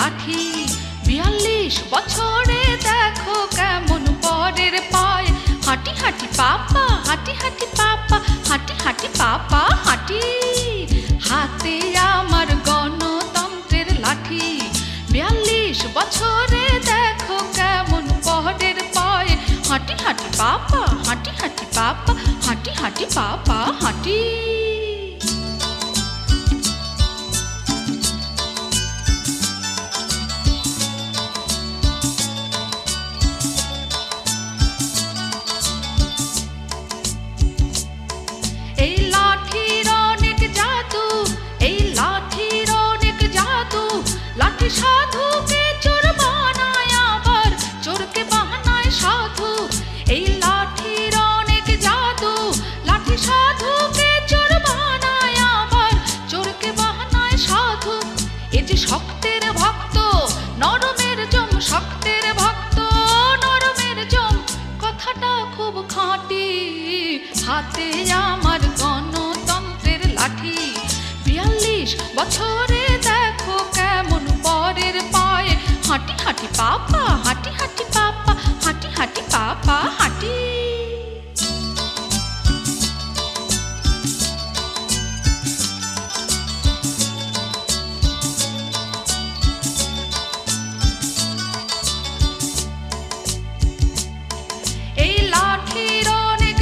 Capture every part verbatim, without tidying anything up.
লাঠি। বিয়াল্লিশ বছরে দেখো কেমন পরের পায় হাঁটি হাঁটি পাপা, হাঁটি হাঁটি পাপা, হাঁটি হাঁটি পাপা হাঁটি। হাতে আমার গণতন্ত্রের লাঠি। বিয়াল্লিশ বছরে দেখো কেমন পরের পায় হাঁটি হাঁটি পাপা, হাঁটি হাঁটি পাপা, হাঁটি হাঁটি পাপা হাঁটি। এই লাঠির অনেক জাদু, এই লাঠির অনেক জাদু। লাঠি সাধুকে চোর বানায় আবার চোরকে বানায় সাধু। এই লাঠির অনেক জাদু, লাঠি সাধুকে চোর বানায় আবার চোরকে বানায় সাধু। এ যে শক্তের ভক্ত নরমের জম, শক্তের ভক্ত নরমের জম, কথাটা খুব খাঁটি। হাতে আমার গণতন্ত্রের লাঠি। বিয়াল্লিশ বছরে দেখো কেমন পরের পায় হাঁটি হাঁটি পাপা, হাঁটি হাঁটি পাপা, হাঁটি হাঁটি পাপা হাঁটি। এই লাঠির অনেক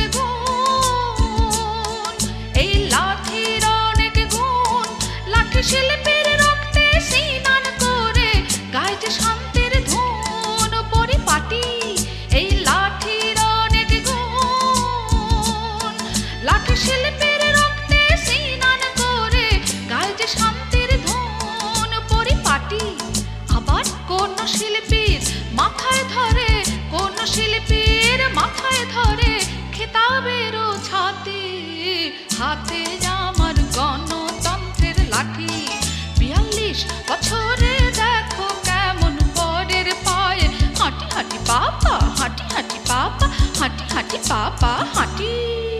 গুণ, এই লাঠির অনেক গুণ। লাঠি শিল্পীর রক্তে স্নান করে গায়ে যে শান্তির ধুন পরিপাটি। এই লাঠির অনেক গুণ, লাঠি শিল্পীর রক্তে স্নান করে গায়ে যে শান্তির ধুন পরিপাটি। আবার কোন শিল্পীর মাথায় ধরে, কোন শিল্পীর মাথায় ধরে খেতাবের ছাতি। হাতে আমার গণতন্ত্রের লাঠি। বিয়াল্লিশ বছরে দেখো কেমন পরের পায় হাঁটি হাঁটি পাপা, হাঁটি হাঁটি পাপা, হাঁটি হাঁটি পাপা হাঁটি।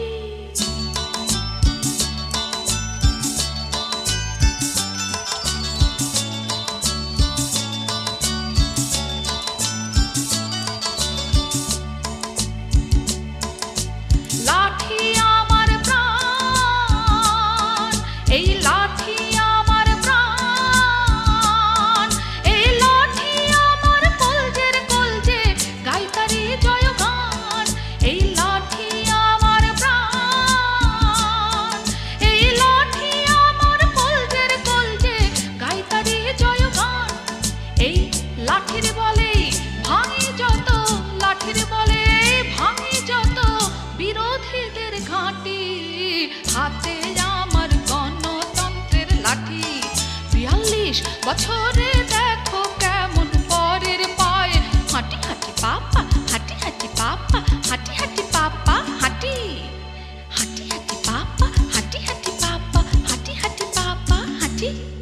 লাঠি আমার প্রাণ, এই লাঠি আমার প্রাণ। এই লাঠি আমার কলজের কলজে গাইতারি জয়গান। এই লাঠি আমার প্রাণ, এই লাঠি আমার কলজের কলজে গাইতারি জয়গান। এই লাঠির বলে ভাঙি যত, লাঠির বলে ভাঙি যত বিরোধীদের ঘাঁটি। হাতে আমার গণতন্ত্রের লাঠি। বিয়াল্লিশ বছরে দেখো কেমন পরের পায় হাঁটি হাঁটি পাপা, হাঁটি হাঁটি পাপা, হাঁটি হাঁটি পাপা হাঁটি। হাঁটি হাঁটি পাপা, হাঁটি হাঁটি পাপা, হাঁটি হাঁটি পাপা হাঁটি।